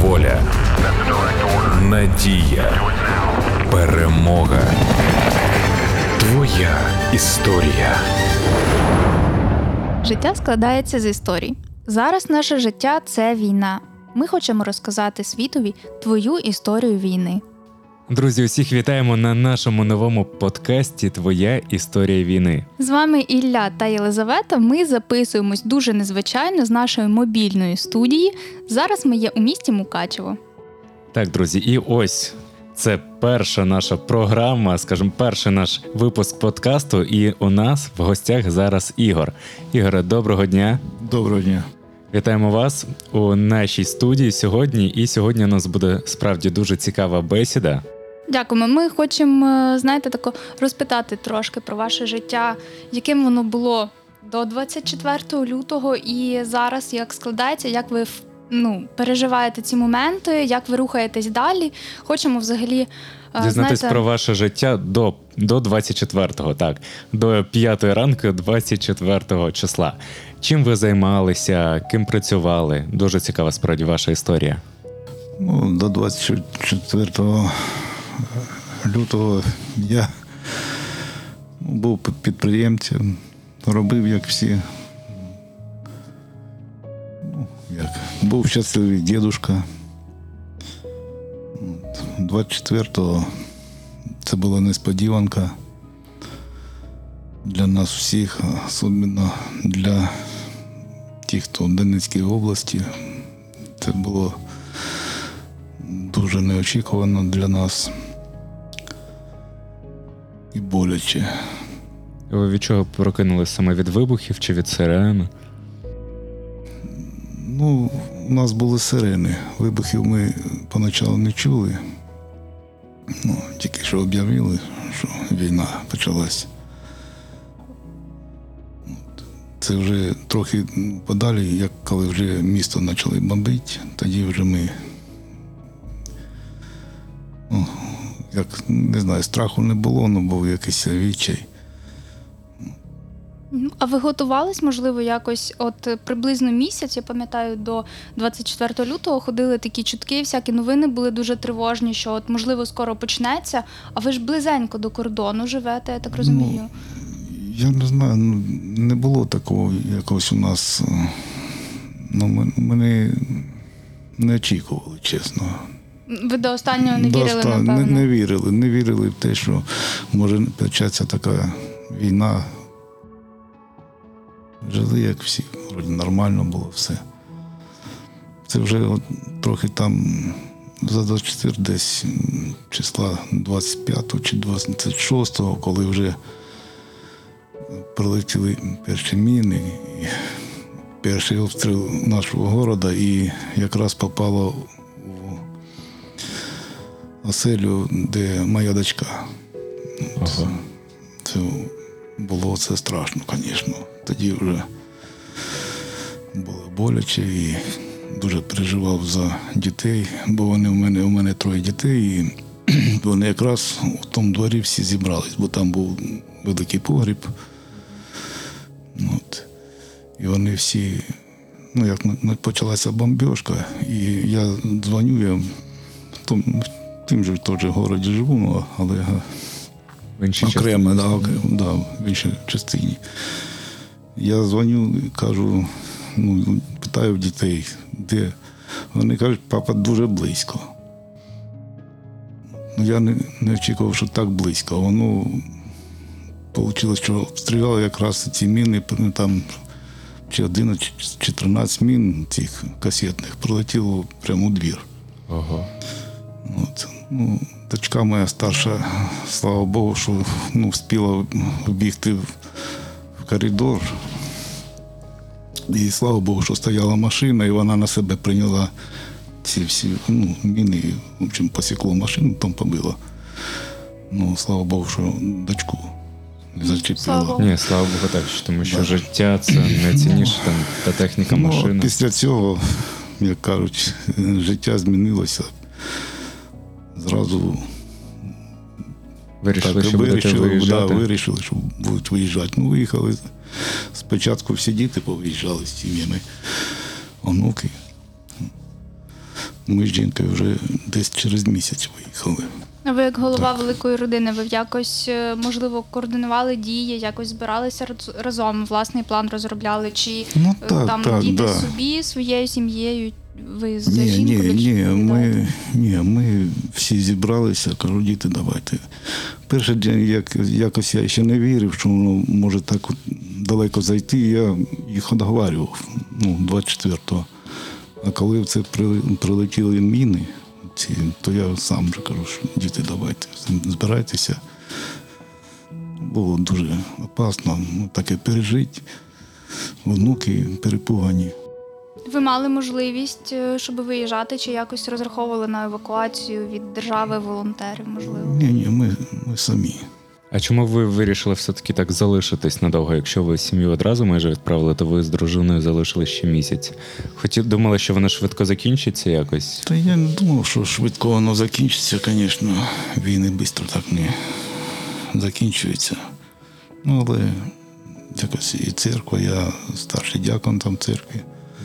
воля, надія, перемога. Твоя історія. Життя складається з історій. Зараз наше життя – це війна. Ми хочемо розказати світові твою історію війни. Друзі, усіх вітаємо на нашому новому подкасті «Твоя історія війни». З вами Ілля та Єлизавета. Ми записуємось дуже незвичайно з нашої мобільної студії. Зараз ми є у місті Мукачево. Так, друзі, і ось це перша наша програма, скажімо, перший наш випуск подкасту. І у нас в гостях зараз Ігор. Ігоре, доброго дня. Доброго дня. Вітаємо вас у нашій студії сьогодні. І сьогодні у нас буде справді дуже цікава бесіда. Дякуємо. Ми хочемо, розпитати трошки про ваше життя, яким воно було до 24 лютого і зараз, як складається, як ви переживаєте ці моменти, як ви рухаєтесь далі. Хочемо взагалі дізнатись про ваше життя до 24-го, так, до 5-ї ранку 24-го числа. Чим ви займалися, ким працювали? Дуже цікава справді ваша історія. До 24 лютого я був підприємцем, робив, як всі. Був щасливий дідушка. 24-го це була несподіванка для нас всіх, особливо для тих, хто в Донецькій області. Це було дуже неочікувано для нас і боляче. Ви від чого прокинулись? Саме від вибухів чи від сирен? У нас були сирени. Вибухів ми поначалу не чули. Тільки що об'явили, що війна почалась. Це вже трохи подалі, як коли вже місто почали бомбити, тоді вже ми, страху не було, але був якийсь відчай. А ви готувались, можливо, якось, приблизно місяць, я пам'ятаю, до 24 лютого ходили такі чутки, всякі новини були дуже тривожні, що, можливо, скоро почнеться, а ви ж близенько до кордону живете, я так розумію. Я не знаю, не було такого якогось у нас, ми не очікували, чесно. Ви до останнього не вірили, напевно? Не вірили в те, що може початися така війна. Жили, як всі, вроді нормально було все. Це вже трохи там за 24 десь числа 25 чи 26, коли вже прилетіли перші міни, і перший обстріл нашого міста, і якраз попало в оселю, де моя дочка. Ага. Це було страшно, звісно. Тоді вже було боляче і дуже переживав за дітей, бо у мене 3 дітей, і вони якраз у тому дворі всі зібрались, бо там був великий погріб. І вони всі, як почалася бомбіжка, і я дзвоню, в тим же теж городі живу, але окремо, в іншій частині. Я дзвоню, кажу, питаю в дітей, де. Вони кажуть, папа дуже близько. Я не очікував, що так близько. Воно вийшло, що обстріляли якраз ці міни, там чи 11, чи 13 мін цих касетних прилетіло прямо у двір. Ого. Дочка моя старша, слава Богу, що встигла вбігти в коридор. І слава Богу, що стояла машина, і вона на себе прийняла ці всі міни, в общем, посікло машину, там побило. Слава Богу, що дочку не зачепило. Ні, слава Богу, так, тому що життя – це найцінніше, та техніка, машина. Після цього, як кажуть, життя змінилося. Зразу Вирішили, що будете виїжджати? Вирішили, що будуть виїжджати. Виїхали. Спочатку всі діти повиїжджали з сім'ями, онуки. Ми з жінкою вже десь через місяць виїхали. А ви як голова великої родини, ви якось, можливо, координували дії, якось збиралися разом, власний план розробляли, чи Ну, так, там так, діти да. собі, своєю сім'єю, ви за Ні, жінку більше відповідаєте? ми всі зібралися, кажу, діти, давайте. Перший день, якось я ще не вірив, що воно може так от далеко зайти, я їх одговарював, 24-го. А коли це прилетіли міни, то я сам вже кажу, що діти, давайте, збирайтеся. Було дуже опасно, таке пережити. Внуки перепугані. Ви мали можливість, щоб виїжджати, чи якось розраховували на евакуацію від держави, волонтерів, можливо? Ні, ми самі. А чому ви вирішили все-таки так залишитись надовго? Якщо ви сім'ю одразу майже відправили, то ви з дружиною залишили ще місяць. Думали, що воно швидко закінчиться якось? Та я не думав, що швидко воно закінчиться, звісно. Війни швидко так не закінчуються. Але якось і церква, я старший дякон там церкви.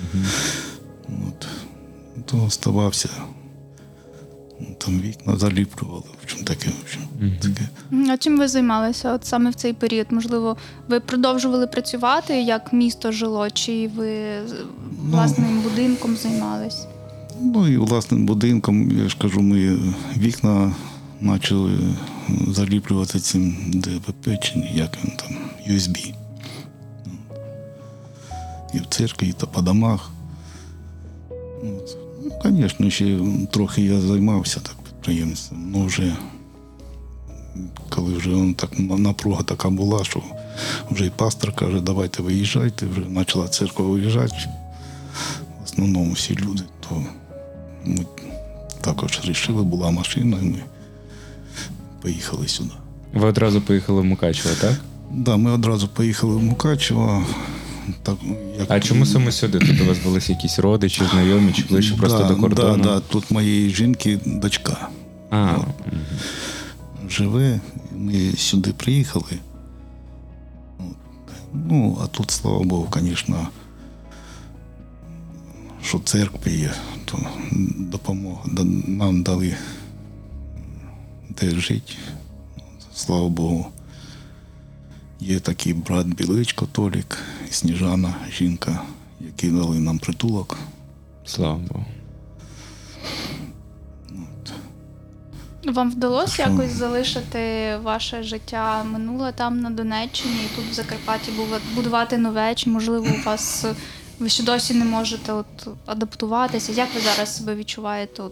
То оставався. Там вікна заліплювали, в чому таке. Таке. А чим ви займалися от саме в цей період? Можливо, ви продовжували працювати, як місто жило, чи ви власним будинком займались? І власним будинком, я ж кажу, ми вікна почали заліплювати цим ДВП, чи як він там, USB. І в церкві, і по домах. Звісно, ще трохи я займався так підприємством, але вже коли вже так, напруга така була, що вже і пастор каже, давайте виїжджайте, вже почала церква виїжджати. В основному всі люди, то ми також вирішили, була машина, і ми поїхали сюди. Ви одразу поїхали в Мукачево, так? Так, ми одразу поїхали в Мукачево. Так, А чому саме сюди? Тут у вас були якісь родичі, знайомі, чи ближче просто до кордону? Так, тут моєї жінки дочка живе, ми сюди приїхали. А тут, слава Богу, звісно, що церква є, то допомога. Нам дали де жити, слава Богу. Є такий брат Біличко, Толік, і Сніжана, жінка, які дали нам притулок. Слава Богу. Вам вдалося якось залишити ваше життя минуле там на Донеччині і тут в Закарпатті будувати нове? Чи, можливо, у вас ви ще досі не можете адаптуватися? Як ви зараз себе відчуваєте?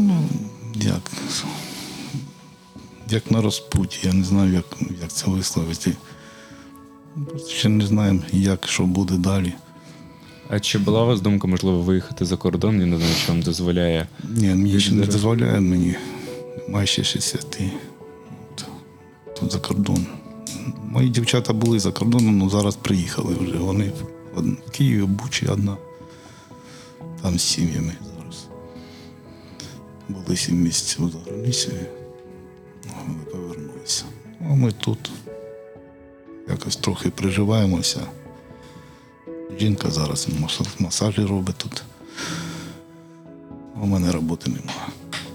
Як на розпуті, я не знаю, як це висловити. Просто ще не знаємо, що буде далі. А чи була у вас думка, можливо, виїхати за кордон? Я не знаю, що вам дозволяє? Ні, мені ще не дозволяє, мені майже 60. Тут за кордон. Мої дівчата були за кордоном, але зараз приїхали вже. Вони в Києві, в Бучі одна. Там з сім'ями зараз. Були 7 місяців за границею. Вони повернулися. А ми тут якось трохи приживаємося. Жінка зараз масажі робить тут. А в мене роботи немає.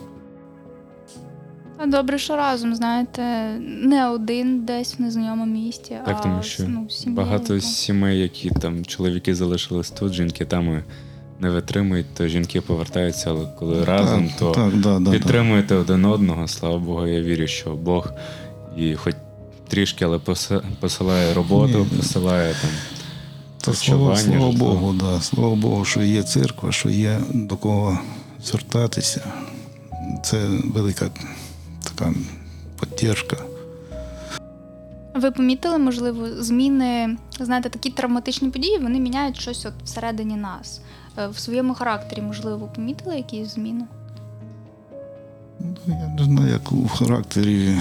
Добре, що разом, знаєте, не один десь в незнайомому місті, Так, тому що багато сімей, які там чоловіки залишились тут, жінки там і не витримують, то жінки повертаються, але коли разом, то підтримуєте один одного. Слава Богу, я вірю, що Бог і хоч трішки, але посилає роботу, посилає там харчування. Слава Богу, слава Богу, що є церква, що є до кого звертатися. Це велика така підтримка. Ви помітили, можливо, зміни, знаєте, такі травматичні події, вони міняють щось от всередині нас. В своєму характері, можливо, помітили якісь зміни? Я не знаю, як у характері.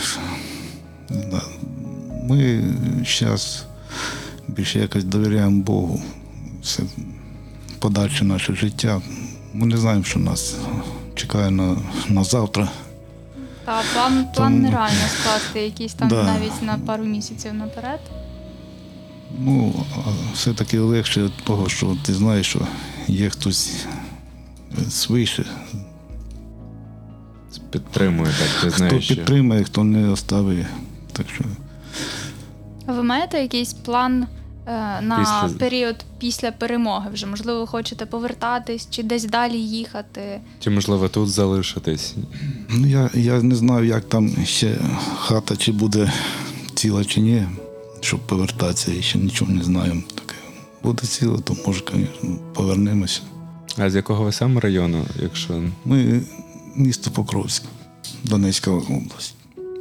Ми зараз більше якось довіряємо Богу. Це подальше наше життя. Ми не знаємо, що нас чекає на завтра. Так, план нереально скласти якийсь там навіть на пару місяців наперед. Все-таки легше від того, що ти знаєш, що є хтось свише підтримує, так ти Хто знаєш. що- підтримає, хто не оставить. Так що А ви маєте якийсь план на Після- період після перемоги вже? Можливо, ви хочете повертатись чи десь далі їхати? Чи можливо тут залишитись? ну, я не знаю, як там ще хата, чи буде ціла, чи ні, щоб повертатися, і ще нічого не знаю. Таке. Буде ціла, то може, звісно, повернемося. А з якого ви саме району, якщо. Ми місто Покровськ, Донецька область.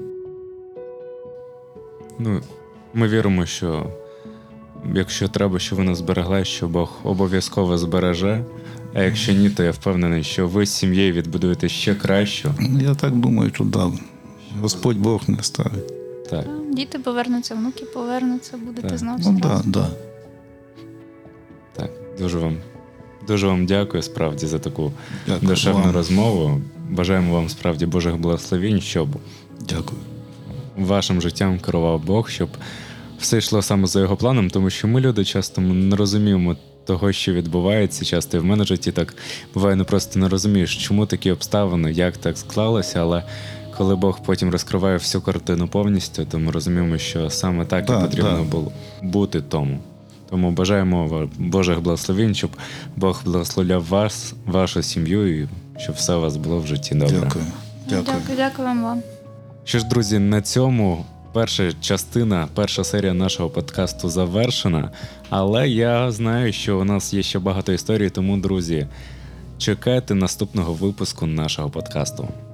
Ну, ми віримо, що якщо треба, що ви нас зберегли, що Бог обов'язково збереже. А якщо ні, то я впевнений, що ви з сім'єю відбудуєте ще краще. Ну, я так думаю, що да, Господь Бог не ставить. Так. Діти повернуться, внуки повернуться, будете Так. знову Ну всі так, разом. да. Так, дуже вам дякую справді за таку Дякую душевну вам. розмову. Бажаємо вам справді Божих благословень, щоб Дякую. вашим життям керував Бог, щоб все йшло саме за його планом, тому що ми люди часто не розуміємо того, що відбувається. Часто і в мене в житті так буває, не просто не розумієш, чому такі обставини, як так склалося, але коли Бог потім розкриває всю картину повністю, то ми розуміємо, що саме так Да, і потрібно да. було бути тому. Тому бажаємо Божих благословень, щоб Бог благословляв вас, вашу сім'ю і щоб все у вас було в житті добре. Дякую. Дякую. Дякуємо вам. Що ж, друзі, на цьому перша частина, перша серія нашого подкасту завершена. Але я знаю, що у нас є ще багато історій, тому, друзі, чекайте наступного випуску нашого подкасту.